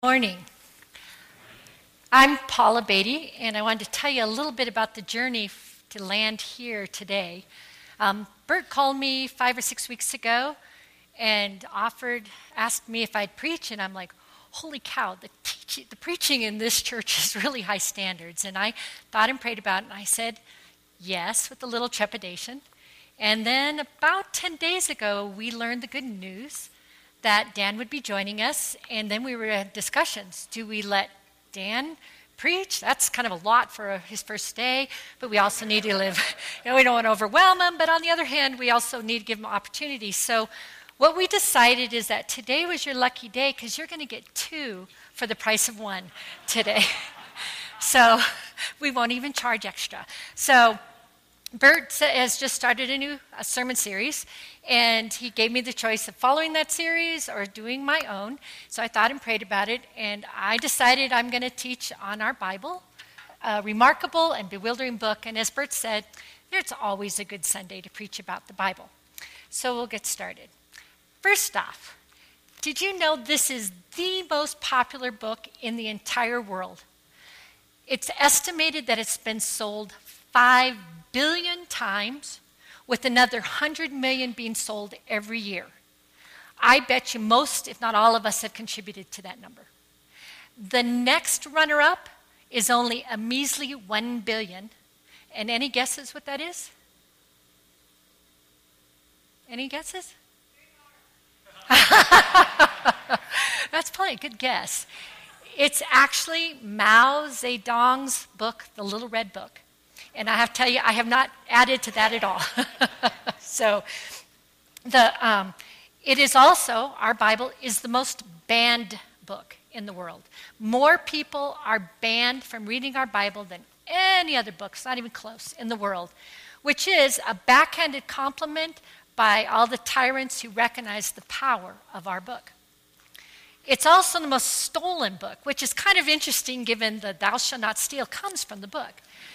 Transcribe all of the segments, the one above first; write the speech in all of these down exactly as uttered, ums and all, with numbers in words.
Morning. I'm Paula Beatty, and I wanted to tell you a little bit about the journey f- to land here today. Um, Bert called me five or six weeks ago and offered, asked me if I'd preach, and I'm like, holy cow, the, teach- the preaching in this church is really high standards. And I thought and prayed about it, and I said yes with a little trepidation. And then about ten days ago, we learned the good news that Dan would be joining us, and then we were at discussions. Do we let Dan preach? That's kind of a lot for his first day, but we also need to live, you know, we don't want to overwhelm him, but on the other hand, we also need to give him opportunities. So what we decided is that today was your lucky day because you're going to get two for the price of one today. So we won't even charge extra. So Bert has just started a new a sermon series, and he gave me the choice of following that series or doing my own. So I thought and prayed about it, and I decided I'm going to teach on our Bible, a remarkable and bewildering book. And as Bert said, there's always a good Sunday to preach about the Bible. So we'll get started. First off, did you know this is the most popular book in the entire world? It's estimated that it's been sold five billion times, with another one hundred million being sold every year. I bet you most, if not all of us, have contributed to that number. The next runner-up is only a measly one billion. And any guesses what that is? Any guesses? That's probably a good guess. It's actually Mao Zedong's book, The Little Red Book. And I have to tell you, I have not added to that at all. so the um, it is also, our Bible is the most banned book in the world. More people are banned from reading our Bible than any other books, not even close, in the world, which is a backhanded compliment by all the tyrants who recognize the power of our book. It's also the most stolen book, which is kind of interesting given the thou shalt not steal comes from the book.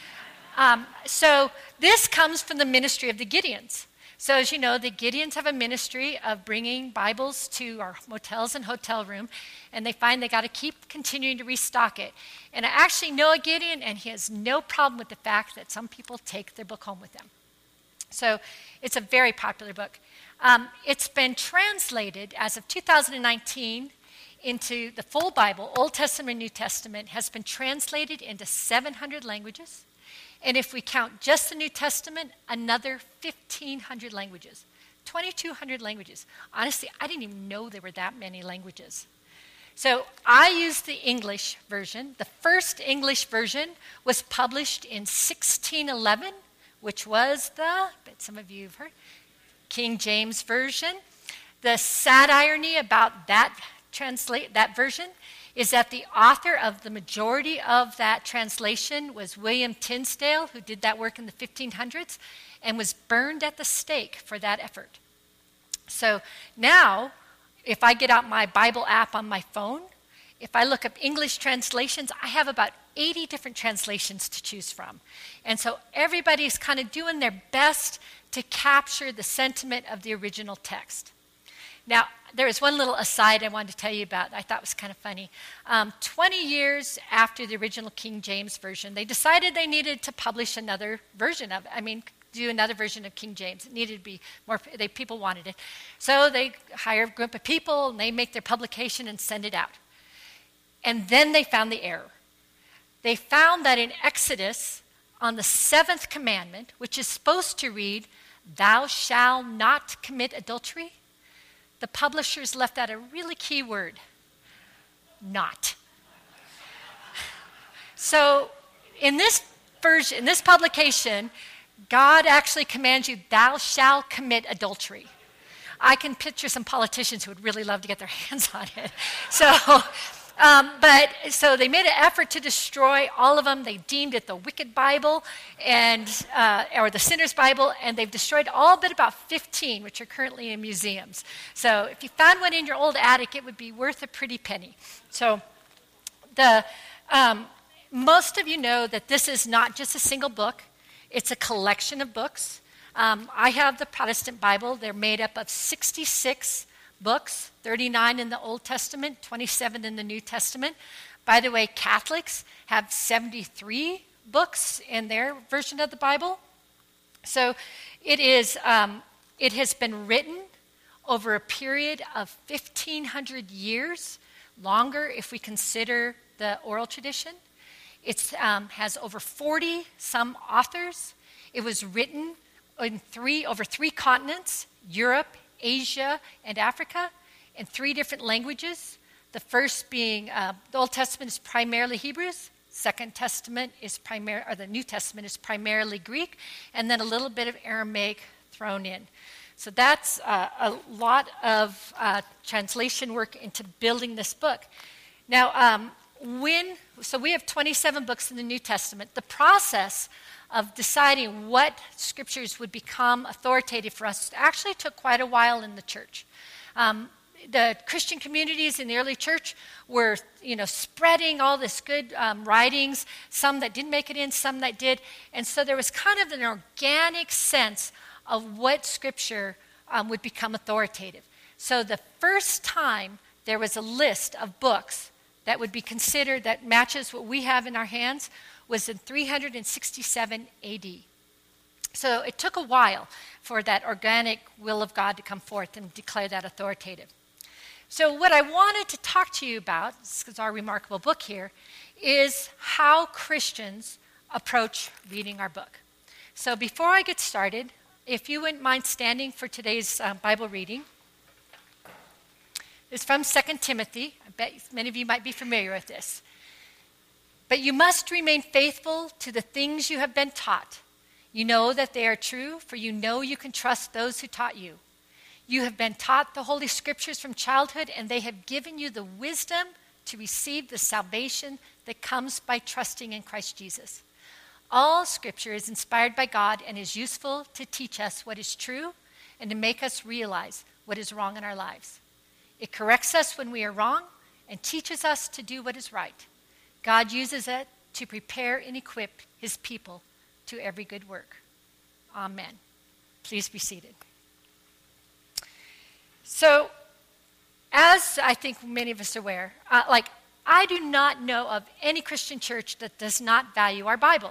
Um, so this comes from the ministry of the Gideons. So as you know, the Gideons have a ministry of bringing Bibles to our motels and hotel room, and they find they got to keep continuing to restock it. And I actually know a Gideon, and he has no problem with the fact that some people take their book home with them. So it's a very popular book. Um, it's been translated as of two thousand nineteen into the full Bible, Old Testament, New Testament, has been translated into seven hundred languages. And if we count just the New Testament, another fifteen hundred languages, twenty-two hundred languages. Honestly, I didn't even know there were that many languages. So I used the English version. The first English version was published in sixteen eleven, which was the, but some of you have heard, King James Version. The sad irony about that translate that version is that the author of the majority of that translation was William Tyndale, who did that work in the fifteen hundreds and was burned at the stake for that effort. So now, if I get out my Bible app on my phone, if I look up English translations, I have about eighty different translations to choose from. And so everybody's kind of doing their best to capture the sentiment of the original text. Now, there is one little aside I wanted to tell you about I thought was kind of funny. Um, twenty years after the original King James Version, they decided they needed to publish another version of it. I mean, do another version of King James. It needed to be more, they, people wanted it. So they hire a group of people, and they make their publication and send it out. And then they found the error. They found that in Exodus, on the seventh commandment, which is supposed to read, "Thou shalt not commit adultery," the publishers left out a really key word, not. So in this version, in this publication, God actually commands you, thou shalt commit adultery. I can picture some politicians who would really love to get their hands on it. So, um, but so they made an effort to destroy all of them. They deemed it the wicked Bible and uh, or the sinner's Bible, and they've destroyed all but about fifteen, which are currently in museums. So if you found one in your old attic, it would be worth a pretty penny. So the um, most of you know that this is not just a single book. It's a collection of books. Um, I have the Protestant Bible. They're made up of sixty-six books, thirty-nine in the Old Testament, twenty-seven in the New Testament. By the way, Catholics have seventy-three books in their version of the Bible. So it is. Um, it has been written over a period of fifteen hundred years, longer if we consider the oral tradition. It um, has over forty some authors. It was written in three over three continents: Europe, Asia, and Africa, in three different languages. The first being uh, the Old Testament is primarily Hebrews. Second Testament is primar- or the New Testament is primarily Greek, and then a little bit of Aramaic thrown in. So that's uh, a lot of uh, translation work into building this book. Now, um, when so we have twenty-seven books in the New Testament. The process of deciding what scriptures would become authoritative for us actually took quite a while in the church. Um, the Christian communities in the early church were, you know, spreading all this good um, writings, some that didn't make it in, some that did. And so there was kind of an organic sense of what scripture um, would become authoritative. So the first time there was a list of books that would be considered that matches what we have in our hands was in three sixty-seven A D. So it took a while for that organic will of God to come forth and declare that authoritative. So what I wanted to talk to you about, this is our remarkable book here, is how Christians approach reading our book. So before I get started, if you wouldn't mind standing for today's uh, Bible reading. It's from Second Timothy. I bet many of you might be familiar with this. But you must remain faithful to the things you have been taught. You know that they are true, for you know you can trust those who taught you. You have been taught the Holy Scriptures from childhood, and they have given you the wisdom to receive the salvation that comes by trusting in Christ Jesus. All Scripture is inspired by God and is useful to teach us what is true and to make us realize what is wrong in our lives. It corrects us when we are wrong and teaches us to do what is right. God uses it to prepare and equip his people to every good work. Amen. Please be seated. So, as I think many of us are aware, uh, like I do not know of any Christian church that does not value our Bible.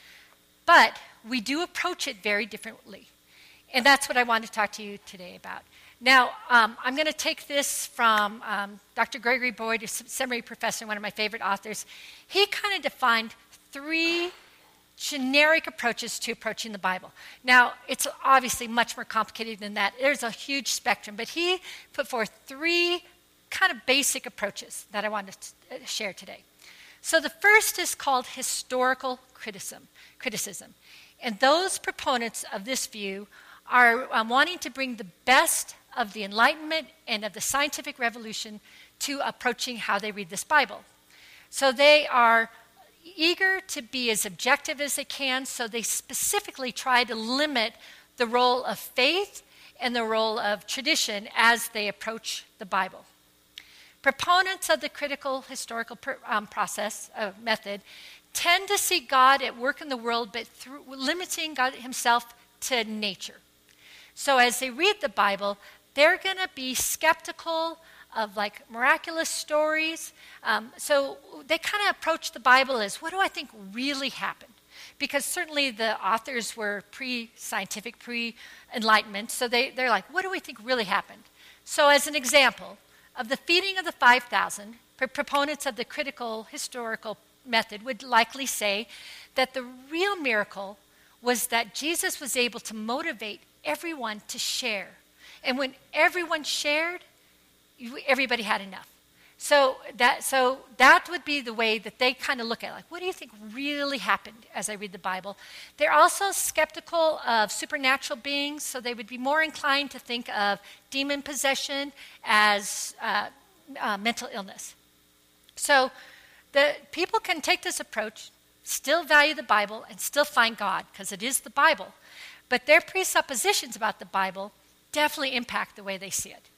But we do approach it very differently. And that's what I want to talk to you today about. Now, um, I'm going to take this from um, Doctor Gregory Boyd, a seminary professor, one of my favorite authors. He kind of defined three generic approaches to approaching the Bible. Now, it's obviously much more complicated than that. There's a huge spectrum, but he put forth three kind of basic approaches that I want to share today. So the first is called historical criticism. criticism. And those proponents of this view are um, wanting to bring the best of the Enlightenment and of the scientific revolution to approaching how they read this Bible. So they are eager to be as objective as they can, so they specifically try to limit the role of faith and the role of tradition as they approach the Bible. Proponents of the critical historical per, um, process uh, method tend to see God at work in the world, but through limiting God himself to nature. So as they read the Bible, they're going to be skeptical of like miraculous stories. Um, so they kind of approach the Bible as, what do I think really happened? Because certainly the authors were pre-scientific, pre-enlightenment, so they, they're like, what do we think really happened? So as an example of the feeding of the five thousand, proponents of the critical historical method would likely say that the real miracle was that Jesus was able to motivate everyone to share. And when everyone shared, everybody had enough. So that so that would be the way that they kind of look at it. Like, what do you think really happened as I read the Bible? They're also skeptical of supernatural beings, so they would be more inclined to think of demon possession as uh, uh, mental illness. So the people can take this approach, still value the Bible, and still find God, because it is the Bible. But their presuppositions about the Bible definitely impact the way they see it.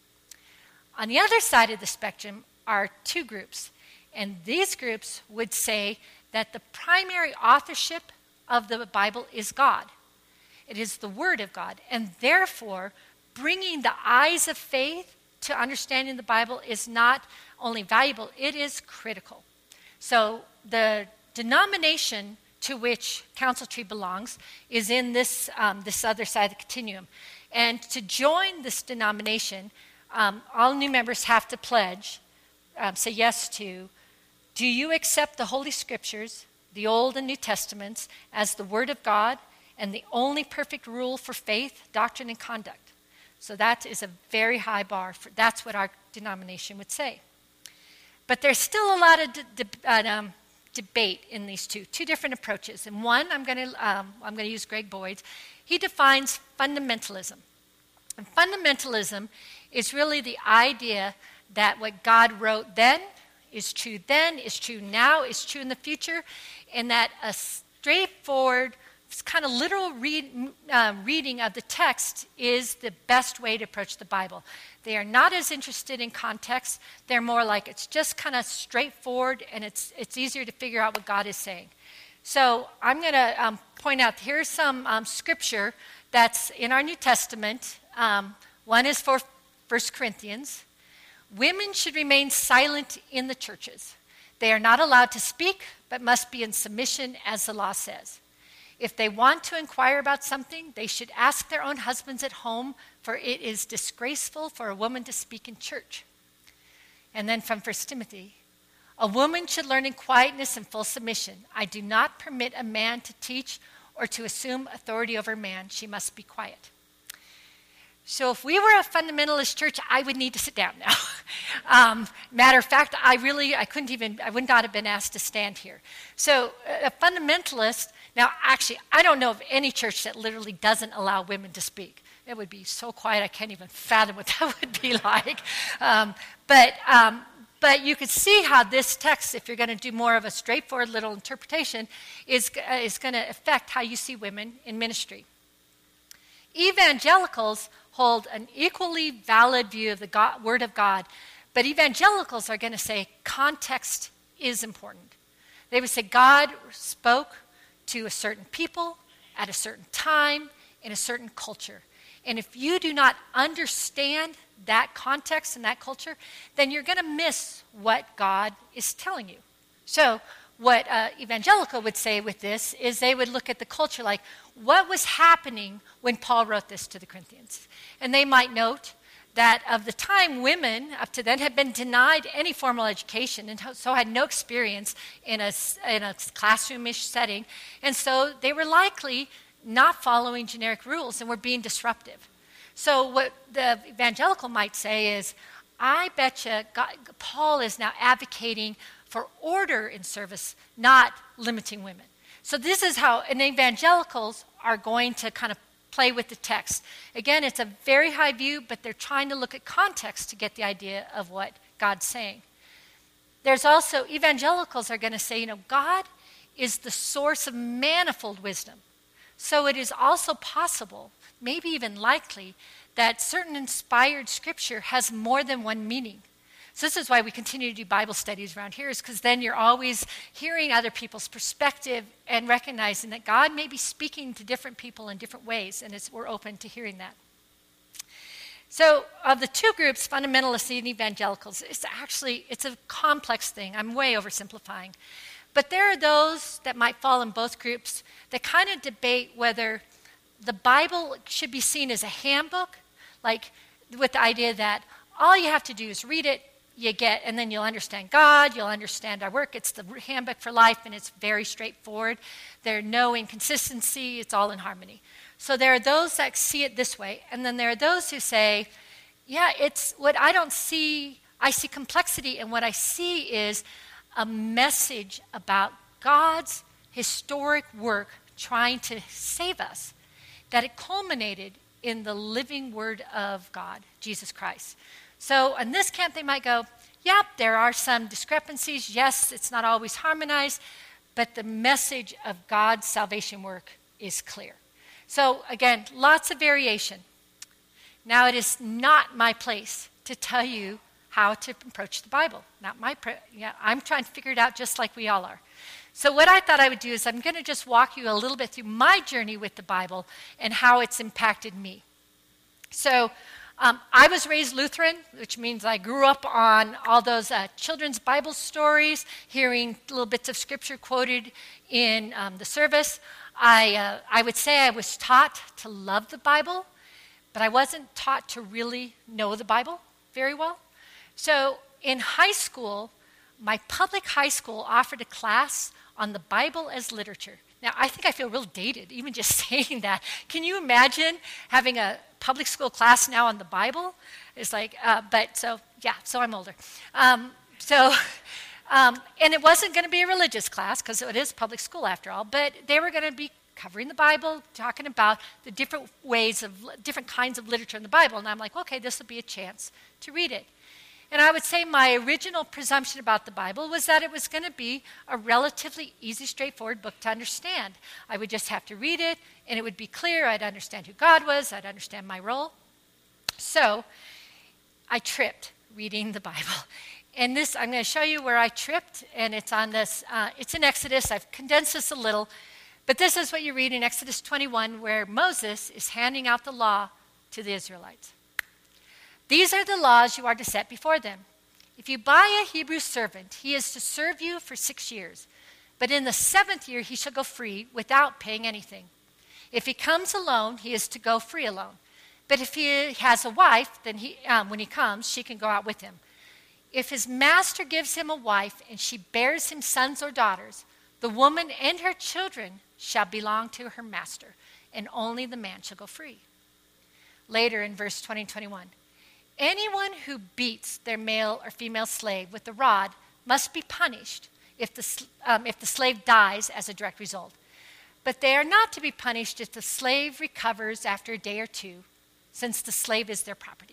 On the other side of the spectrum are two groups, and these groups would say that the primary authorship of the Bible is God. It is the Word of God, and therefore bringing the eyes of faith to understanding the Bible is not only valuable, it is critical. So the denomination to which Council Tree belongs is in this, um, this other side of the continuum. And to join this denomination, um, all new members have to pledge, um, say yes to, do you accept the Holy Scriptures, the Old and New Testaments, as the Word of God and the only perfect rule for faith, doctrine, and conduct? So that is a very high bar. For, that's what our denomination would say. But there's still a lot of de- de- uh, um, debate in these two, two different approaches. And one, I'm going to um, I'm going to use Greg Boyd's. He defines fundamentalism. And fundamentalism is really the idea that what God wrote then is true then, is true now, is true in the future, and that a straightforward, kind of literal read, uh, reading of the text is the best way to approach the Bible. They are not as interested in context. They're more like it's just kind of straightforward, and it's it's easier to figure out what God is saying. So I'm going to um, point out, here's some um, scripture that's in our New Testament. Um, one is for First Corinthians. Women should remain silent in the churches. They are not allowed to speak, but must be in submission, as the law says. If they want to inquire about something, they should ask their own husbands at home, for it is disgraceful for a woman to speak in church. And then from First Timothy, a woman should learn in quietness and full submission. I do not permit a man to teach or to assume authority over a man. She must be quiet. So if we were a fundamentalist church, I would need to sit down now. um, matter of fact, I really, I couldn't even, I would not have been asked to stand here. So a fundamentalist, now actually, I don't know of any church that literally doesn't allow women to speak. It would be so quiet, I can't even fathom what that would be like. Um, but um, but you could see how this text, if you're going to do more of a straightforward little interpretation, is, uh, is going to affect how you see women in ministry. Evangelicals hold an equally valid view of the God, Word of God, but evangelicals are going to say context is important. They would say God spoke to a certain people at a certain time in a certain culture. And if you do not understand that context and that culture, then you're going to miss what God is telling you. So what uh, evangelical would say with this is they would look at the culture like, what was happening when Paul wrote this to the Corinthians? And they might note that of the time, women up to then had been denied any formal education and so had no experience in a, in a classroom-ish setting. And so they were likely not following generic rules and were being disruptive. So what the evangelical might say is, I bet you God, Paul is now advocating for order in service, not limiting women. So this is how, and evangelicals are going to kind of play with the text. Again, it's a very high view, but they're trying to look at context to get the idea of what God's saying. There's also, evangelicals are going to say, you know, God is the source of manifold wisdom. So it is also possible, maybe even likely, that certain inspired scripture has more than one meaning. So this is why we continue to do Bible studies around here, is because then you're always hearing other people's perspective and recognizing that God may be speaking to different people in different ways, and it's, we're open to hearing that. So of the two groups, fundamentalists and evangelicals, it's actually, it's a complex thing. I'm way oversimplifying. But there are those that might fall in both groups that kind of debate whether the Bible should be seen as a handbook, like with the idea that all you have to do is read it, you get, and then you'll understand God, you'll understand our work. It's the handbook for life, and it's very straightforward. There's no inconsistency. It's all in harmony. So there are those that see it this way, and then there are those who say, yeah, it's what I don't see, I see complexity, and what I see is a message about God's historic work trying to save us, that it culminated in the living Word of God, Jesus Christ. So in this camp, they might go, yep, there are some discrepancies. Yes, it's not always harmonized, but the message of God's salvation work is clear. So again, lots of variation. Now, it is not my place to tell you how to approach the Bible. Not my, pre- yeah, I'm trying to figure it out just like we all are. So what I thought I would do is I'm going to just walk you a little bit through my journey with the Bible and how it's impacted me. So Um, I was raised Lutheran, which means I grew up on all those uh, children's Bible stories, hearing little bits of scripture quoted in um, the service. I, uh, I would say I was taught to love the Bible, but I wasn't taught to really know the Bible very well. So in high school, my public high school offered a class on the Bible as literature. Now, I think I feel real dated, even just saying that. Can you imagine having a public school class now on the Bible? It's like, uh, but so, yeah, so I'm older. Um, so, um, and it wasn't going to be a religious class, because it is public school after all, but they were going to be covering the Bible, talking about the different ways of, different kinds of literature in the Bible. And I'm like, okay, this will be a chance to read it. And I would say my original presumption about the Bible was that it was going to be a relatively easy, straightforward book to understand. I would just have to read it, and it would be clear. I'd understand who God was. I'd understand my role. So I tripped reading the Bible. And this, I'm going to show you where I tripped, and it's on this. Uh, it's in Exodus. I've condensed this a little. But this is what you read in Exodus twenty-one, where Moses is handing out the law to the Israelites. These are the laws you are to set before them. If you buy a Hebrew servant, he is to serve you for six years. But in the seventh year, he shall go free without paying anything. If he comes alone, he is to go free alone. But if he has a wife, then he, um, when he comes, she can go out with him. If his master gives him a wife and she bears him sons or daughters, the woman and her children shall belong to her master, and only the man shall go free. Later in verse twenty and twenty-one, anyone who beats their male or female slave with the rod must be punished if the, um, if the slave dies as a direct result. But they are not to be punished if the slave recovers after a day or two, since the slave is their property.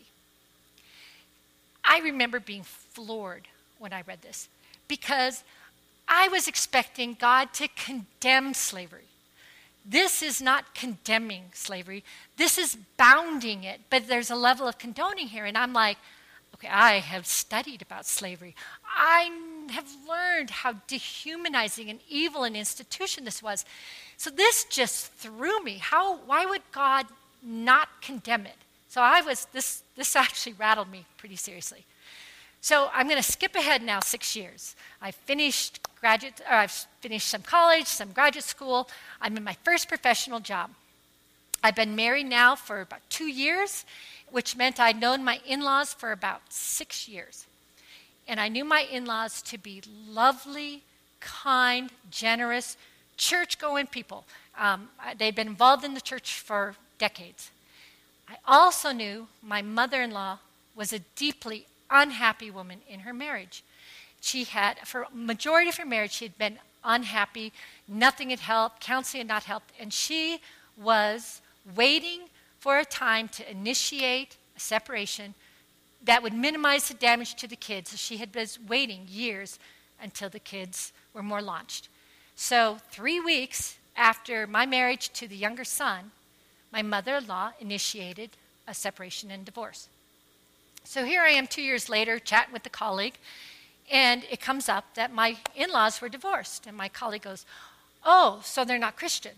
I remember being floored when I read this, because I was expecting God to condemn slavery. This is not condemning slavery. This is bounding it, but there's a level of condoning here. And I'm like, okay, I have studied about slavery. I have learned how dehumanizing and evil an institution this was. So this just threw me. How? Why would God not condemn it? So I was, this, this actually rattled me pretty seriously. So I'm going to skip ahead now six years. I finished graduate, or I've finished some college, some graduate school. I'm in my first professional job. I've been married now for about two years, which meant I'd known my in-laws for about six years. And I knew my in-laws to be lovely, kind, generous, church-going people. Um, they'd been involved in the church for decades. I also knew my mother-in-law was a deeply unhappy woman in her marriage. She had, for a majority of her marriage, she had been unhappy. Nothing had helped. Counseling had not helped. And she was waiting for a time to initiate a separation that would minimize the damage to the kids. So she had been waiting years until the kids were more launched. So three weeks after my marriage to the younger son, my mother-in-law initiated a separation and divorce. So here I am two years later chatting with a colleague, and it comes up that my in-laws were divorced. And my colleague goes, oh, so they're not Christian.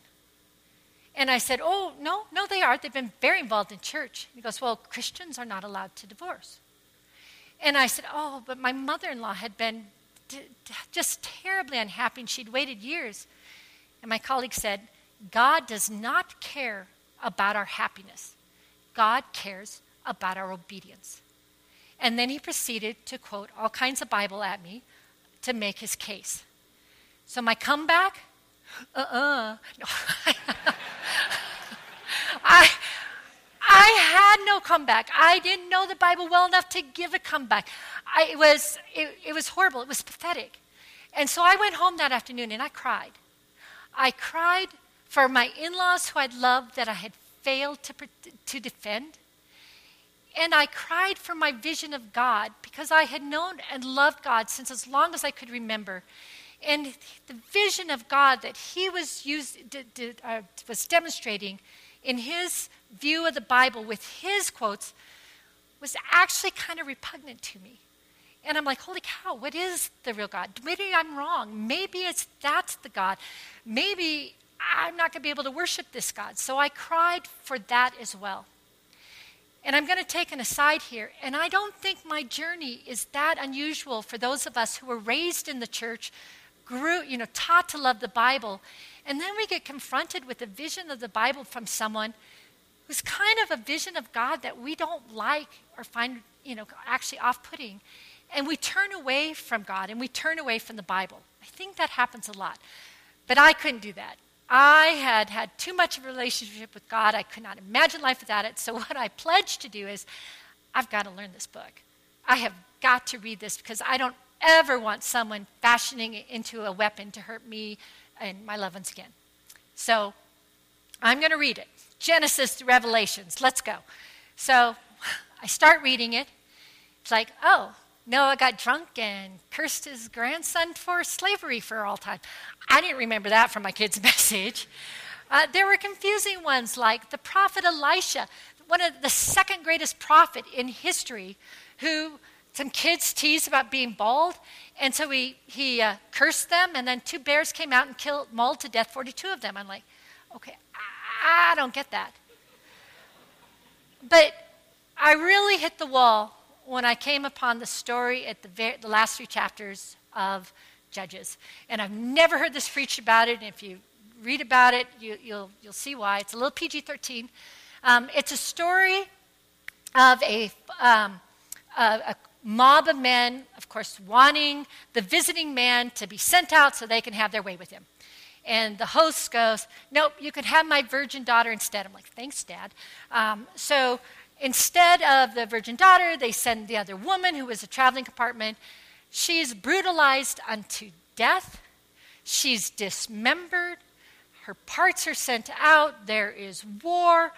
And I said, oh, no, no, they are. They've been very involved in church. He goes, well, Christians are not allowed to divorce. And I said, oh, but my mother-in-law had been d- d- just terribly unhappy, and she'd waited years. And my colleague said, God does not care about our happiness. God cares about our obedience. And then he proceeded to quote all kinds of Bible at me to make his case. So my comeback, uh-uh. No. I, I had no comeback. I didn't know the Bible well enough to give a comeback. I, it, was, it, it was horrible. It was pathetic. And so I went home that afternoon and I cried. I cried for my in-laws who I'd loved that I had failed to, to defend. And I cried for my vision of God, because I had known and loved God since as long as I could remember. And the vision of God that he was used, did, did, uh, was demonstrating in his view of the Bible with his quotes was actually kind of repugnant to me. And I'm like, holy cow, what is the real God? Maybe I'm wrong. Maybe it's that's the God. Maybe I'm not going to be able to worship this God. So I cried for that as well. And I'm going to take an aside here, and I don't think my journey is that unusual for those of us who were raised in the church, grew, you know, taught to love the Bible, and then we get confronted with a vision of the Bible from someone who's kind of a vision of God that we don't like or find, you know, actually off-putting. And we turn away from God, and we turn away from the Bible. I think that happens a lot. But I couldn't do that. I had had too much of a relationship with God. I could not imagine life without it. So what I pledged to do is, I've got to learn this book. I have got to read this because I don't ever want someone fashioning it into a weapon to hurt me and my loved ones again. So I'm going to read it. Genesis to Revelations. Let's go. So I start reading it. It's like, oh, Noah got drunk and cursed his grandson for slavery for all time. I didn't remember that from my kid's message. Uh, there were confusing ones like the prophet Elisha, one of the second greatest prophet in history, who some kids teased about being bald, and so he, he uh, cursed them, and then two bears came out and killed, mauled to death forty-two of them. I'm like, okay, I, I don't get that. But I really hit the wall when I came upon the story at the, very, the last three chapters of Judges. And I've never heard this preached about it, and if you read about it, you, you'll, you'll see why. It's a little P G thirteen. Um, it's a story of a, um, a, a mob of men, of course, wanting the visiting man to be sent out so they can have their way with him. And the host goes, nope, you can have my virgin daughter instead. I'm like, thanks, Dad. Um, so instead of the virgin daughter, they send the other woman who was a traveling compartment. She's brutalized unto death. She's dismembered. Her parts are sent out. There is war.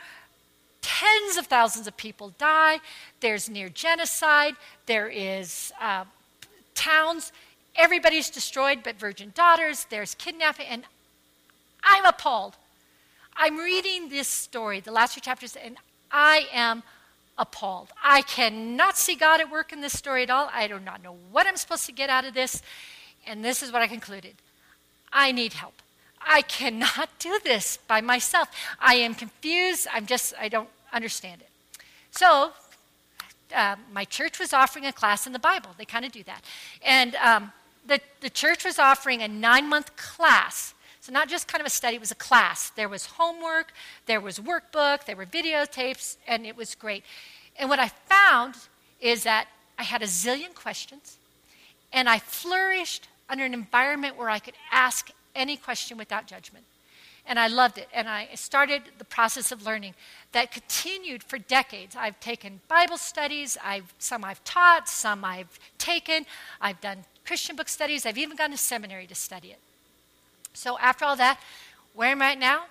Tens of thousands of people die. There's near genocide. There is uh, towns. Everybody's destroyed but virgin daughters. There's kidnapping. And I'm appalled. I'm reading this story, the last few chapters, and I am appalled. I cannot see God at work in this story at all. I do not know what I'm supposed to get out of this. And this is what I concluded. I need help. I cannot do this by myself. I am confused. I'm just, I don't understand it. So, uh, my church was offering a class in the Bible. They kind of do that. And um, the, the church was offering a nine-month class. So not just kind of a study, it was a class. There was homework, there was workbook, there were videotapes, and it was great. And what I found is that I had a zillion questions, and I flourished under an environment where I could ask any question without judgment. And I loved it. And I started the process of learning that continued for decades. I've taken Bible studies. I've, some I've taught, some I've taken. I've done Christian book studies. I've even gone to seminary to study it. So after all that, where am I at now?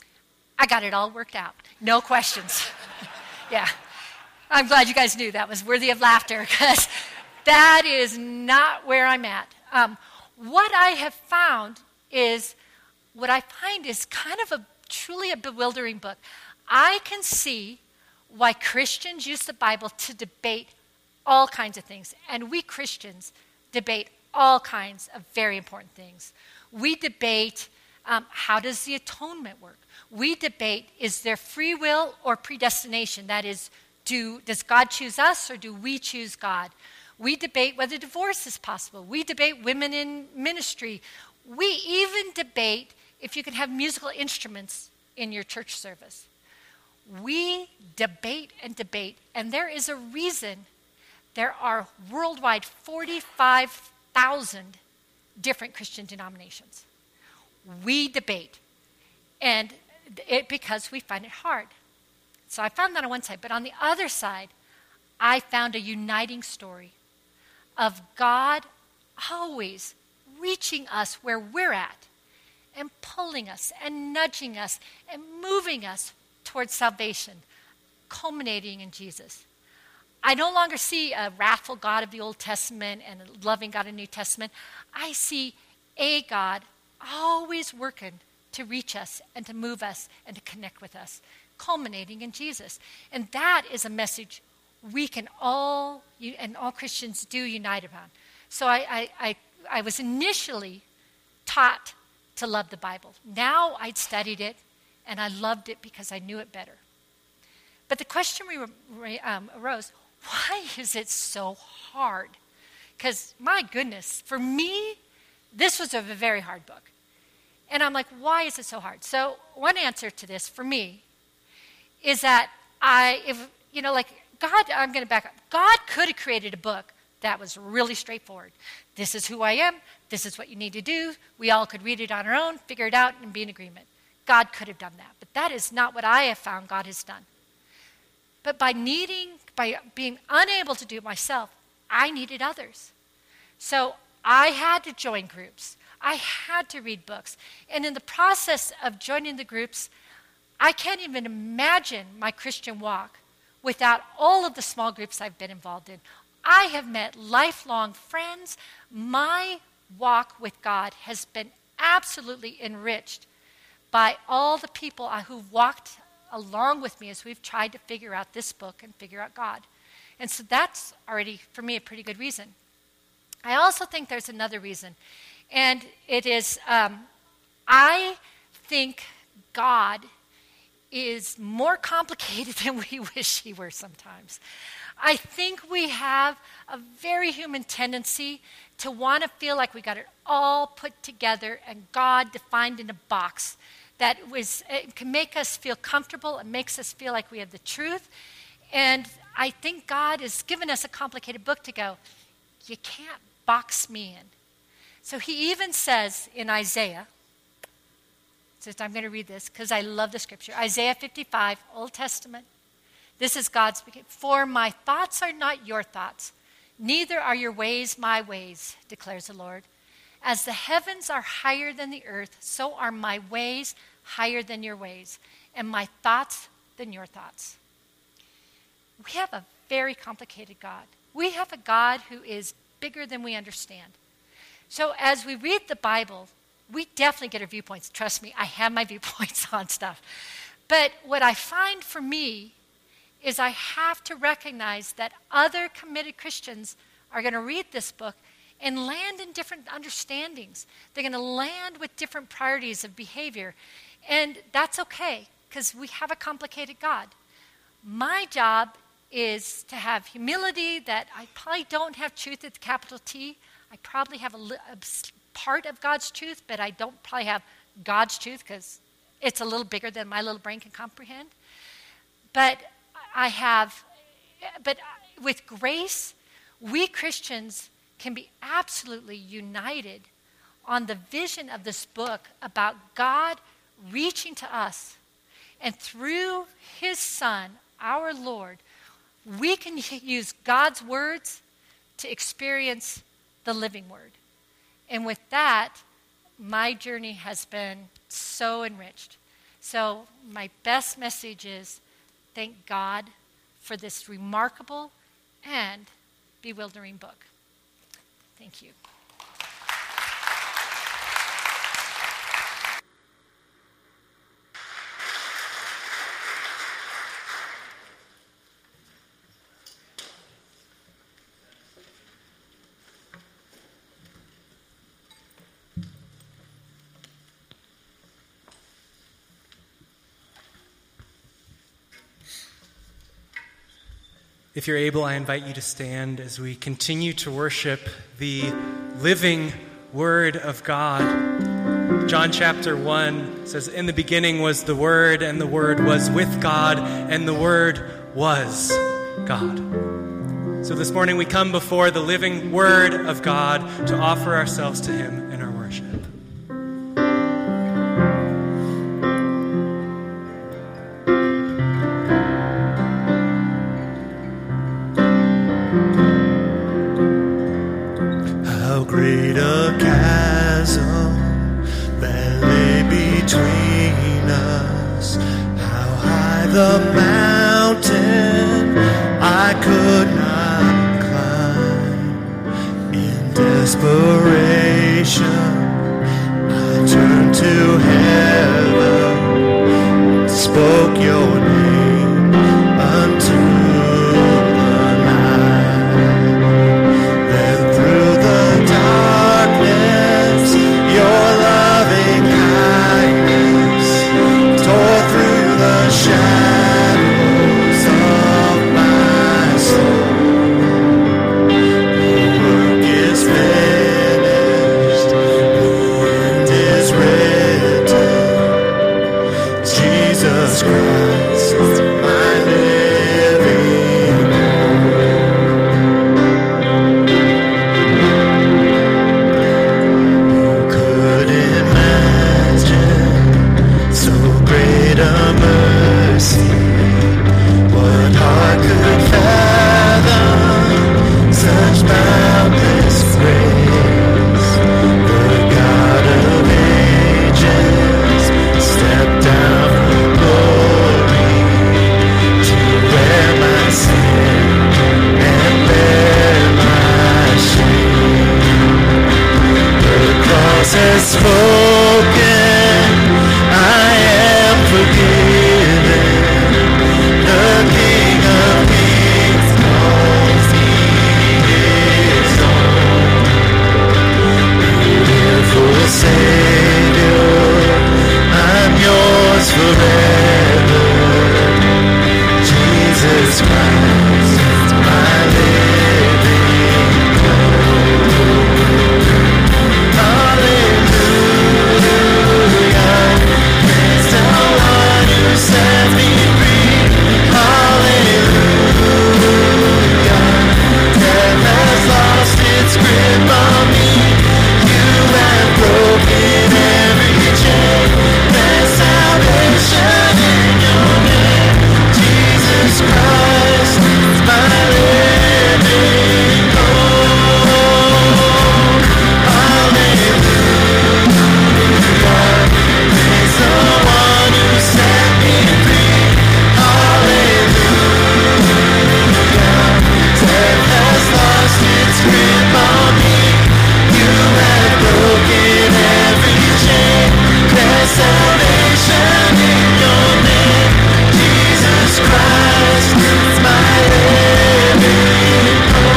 I got it all worked out. No questions. Yeah. I'm glad you guys knew that was worthy of laughter, because that is not where I'm at. Um, what I have found is, what I find is kind of a truly a bewildering book. I can see why Christians use the Bible to debate all kinds of things. And we Christians debate all kinds of very important things. We debate um, how does the atonement work? We debate, is there free will or predestination? That is, do, does God choose us or do we choose God? We debate whether divorce is possible. We debate women in ministry. We even debate if you can have musical instruments in your church service. We debate and debate, and there is a reason there are worldwide forty-five thousand different Christian denominations. We debate, and it because we find it hard. So I found that on one side, but on the other side, I found a uniting story of God always reaching us where we're at and pulling us and nudging us and moving us towards salvation, culminating in Jesus. I no longer see a wrathful God of the Old Testament and a loving God of the New Testament. I see a God always working to reach us and to move us and to connect with us, culminating in Jesus. And that is a message we can all, and all Christians do unite upon. So I, I, I, I was initially taught to love the Bible. Now I'd studied it, and I loved it because I knew it better. But the question we, um, arose, why is it so hard? Because, my goodness, for me, this was a very hard book. And I'm like, why is it so hard? So one answer to this, for me, is that I, if you know, like, God, I'm going to back up. God could have created a book that was really straightforward. This is who I am. This is what you need to do. We all could read it on our own, figure it out, and be in agreement. God could have done that. But that is not what I have found God has done. But by needing, by being unable to do it myself, I needed others. So I had to join groups. I had to read books. And in the process of joining the groups, I can't even imagine my Christian walk without all of the small groups I've been involved in. I have met lifelong friends. My walk with God has been absolutely enriched by all the people who've walked along with me as we've tried to figure out this book and figure out God. And so that's already, for me, a pretty good reason. I also think there's another reason. And it is, um, I think God is more complicated than we wish he were sometimes. I think we have a very human tendency to want to feel like we got it all put together and God defined in a box that was, it can make us feel comfortable and makes us feel like we have the truth. And I think God has given us a complicated book to go, you can't box me in. So he even says in Isaiah, says, I'm going to read this because I love the scripture. Isaiah fifty-five, Old Testament. This is God's speaking. For my thoughts are not your thoughts, neither are your ways my ways, declares the Lord. As the heavens are higher than the earth, so are my ways higher than your ways, and my thoughts than your thoughts. We have a very complicated God. We have a God who is bigger than we understand. So as we read the Bible, we definitely get our viewpoints. Trust me, I have my viewpoints on stuff. But what I find for me is I have to recognize that other committed Christians are going to read this book and land in different understandings. They're going to land with different priorities of behavior. And that's okay, because we have a complicated God. My job is to have humility that I probably don't have truth at the capital T. I probably have a, li- a part of God's truth, but I don't probably have God's truth because it's a little bigger than my little brain can comprehend. But I have, but with grace, we Christians can be absolutely united on the vision of this book about God reaching to us. And through his Son, our Lord, we can use God's words to experience the living word. And with that, my journey has been so enriched. So my best message is thank God for this remarkable and bewildering book. Thank you. If you're able, I invite you to stand as we continue to worship the living Word of God. John chapter one says, in the beginning was the Word, and the Word was with God, and the Word was God. So this morning we come before the living Word of God to offer ourselves to him in our worship. Great a chasm that lay between us. How high the mountain I could not climb. In desperation, I turned to heaven, spoke your name unto shadows has spoken, I am forgiven. The King of Kings calls me his own. Beautiful Savior, I'm yours forever. Jesus Christ, my living hope. Hallelujah, praise the one who set me free. Hallelujah, death has lost its grip on me. You have broken every chain. There's salvation in your name. Jesus Christ, my living hope. Hallelujah, praise the one who set me free. Hallelujah, death has lost its grip on me. You have broken every chain. There's salvation in your name. Jesus Christ, my living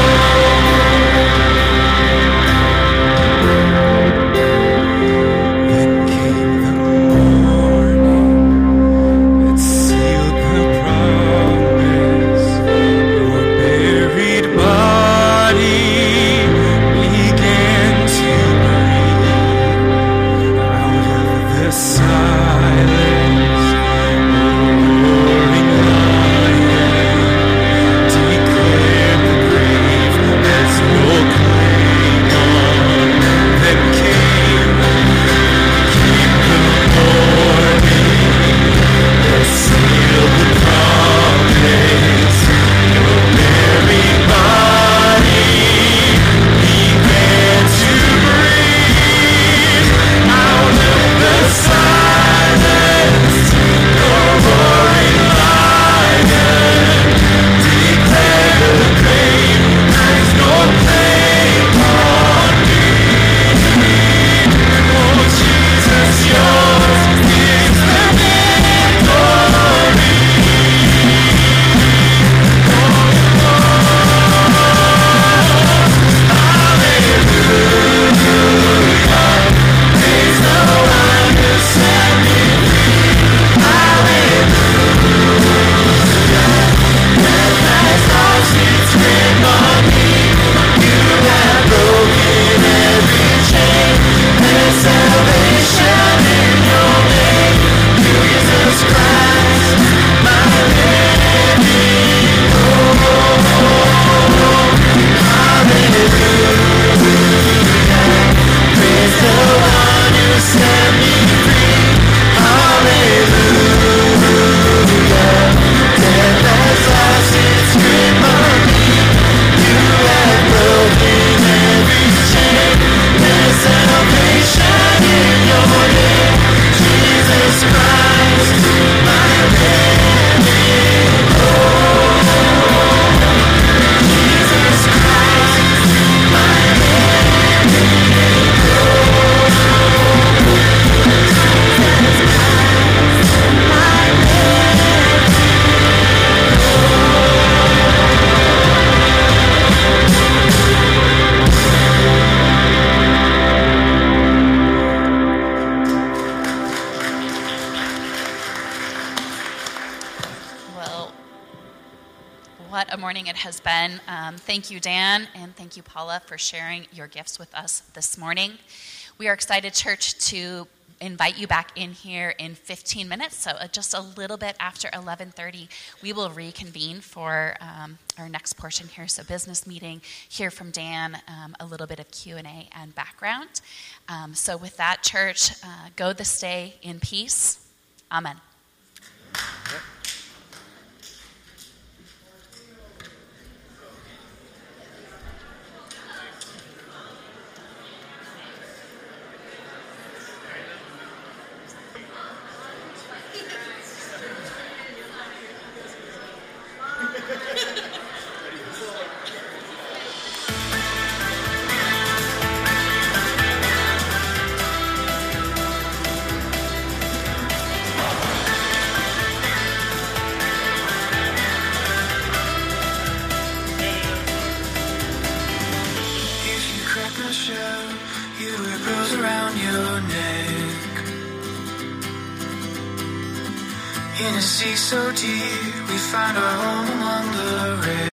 hope. Then came the morning that sealed the promise. Your buried body began to breathe out of the silence. Roaring lion declared the grave has no claim on. Then came, came the morning that sealed the promise. Your buried body began to breathe out of the silence. Your roaring lion declared the grave has no claim on me. Oh Jesus, yours is the victory. Hallelujah, praise the one who set me free. Hallelujah, death has lost its grip on me. You have broken every chain. There's salvation in your name. Jesus Christ, my living hope. Hallelujah, praise the one who set me free. Hallelujah, death has lost its grip on me. You have broken every chain. There's salvation in your name. Jesus Christ, my living hope. Jesus Christ, my living hope. Well, what a morning it has been. Um, thank you, Dan, and thank you, Paula, for sharing your gifts with us this morning. We are excited, church, to invite you back in here in fifteen minutes, so uh, just a little bit after eleven thirty, we will reconvene for um, our next portion here, so business meeting, hear from Dan, um, a little bit of Q and A and background. Um, so with that, church, uh, go this day in peace. Amen. your neck. In a sea so deep, we find our home among the red.